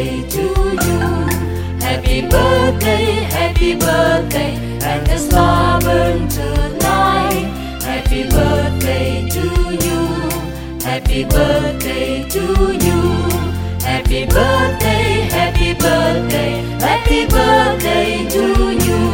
birthday to you. Happy birthday, and the star burn tonight. Happy birthday to you. Happy birthday to you. Happy birthday, happy birthday, happy birthday to you.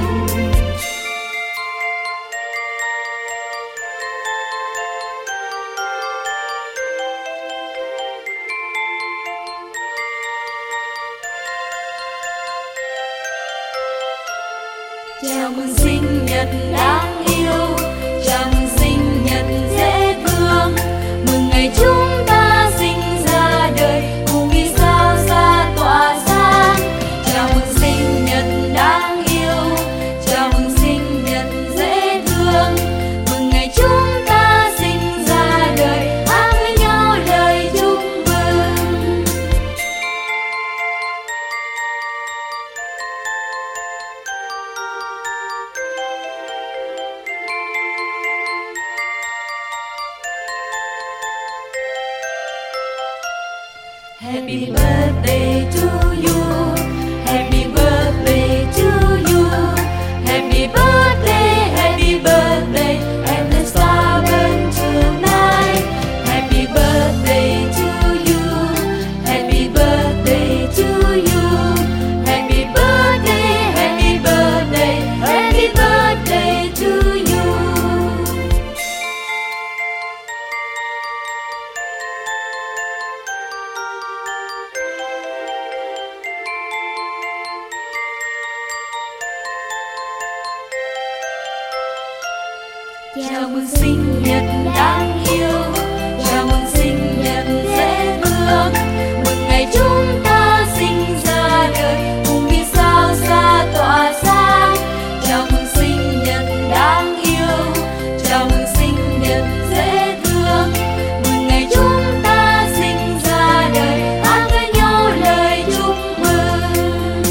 Chào mừng sinh nhật đáng yêu, chào mừng sinh nhật dễ thương, mừng ngày chúng ta sinh ra đời cùng vì sao xa tỏa sáng. Chào mừng sinh nhật đáng yêu, chào mừng sinh nhật dễ thương, mừng ngày chúng ta sinh ra đời hát với nhau lời chúc mừng. Happy birthday to you. Happy birthday to you. Happy birthday, and the star burn tonight. Happy birthday to you. Happy birthday to you. Happy birthday, happy birthday, happy birthday to you. Chào mừng sinh nhật đáng yêu, chào mừng sinh nhật dễ thương, mừng ngày chúng ta sinh ra đời cùng vì sao xa tỏa sáng. Chào mừng sinh nhật đáng yêu, chào mừng sinh nhật dễ thương, mừng ngày chúng ta sinh ra đời hát với nhau lời chúc mừng.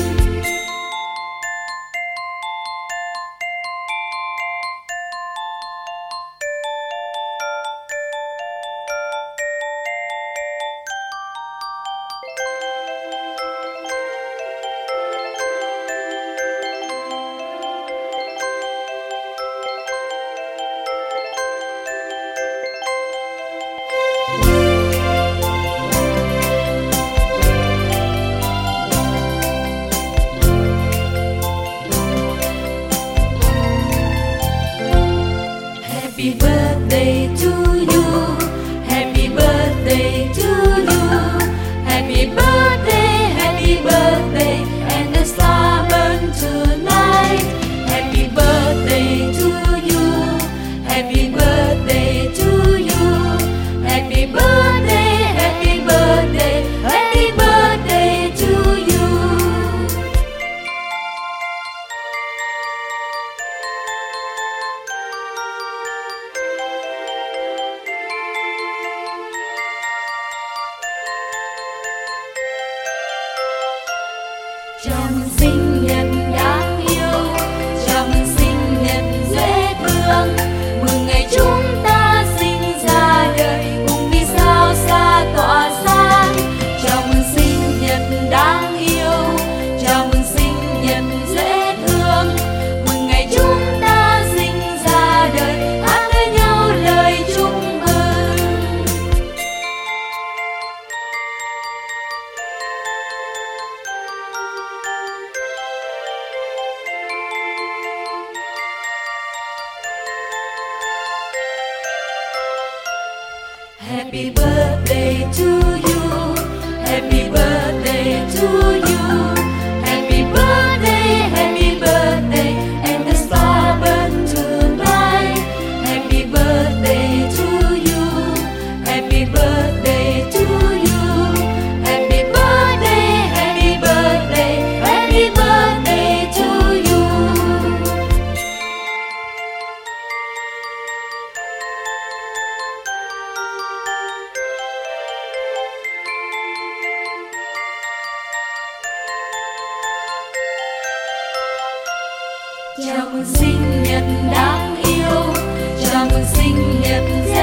Happy birthday to you. Happy birthday to you. Happy birthday, and the star burn tonight. Happy birthday to you. Happy birthday to you. Happy birthday, happy birthday, happy birthday to you. Chào mừng sinh nhật đáng yêu, chào mừng sinh nhật dễ thương, mừng ngày chúng ta sinh ra đời cùng vì sao xa tỏa sáng. Chào mừng sinh nhật đáng yêu, chào mừng sinh nhật dễ thương, mừng ngày chúng ta sinh ra đời hát với nhau lời chúc mừng. Happy birthday to you. Happy birthday to you. Happy birthday, and the star burn tonight. Happy birthday to you. Happy birthday to you. Happy birthday, happy birthday, happy birthday to you. Chào mừng sinh nhật đáng yêu, chào mừng sinh nhật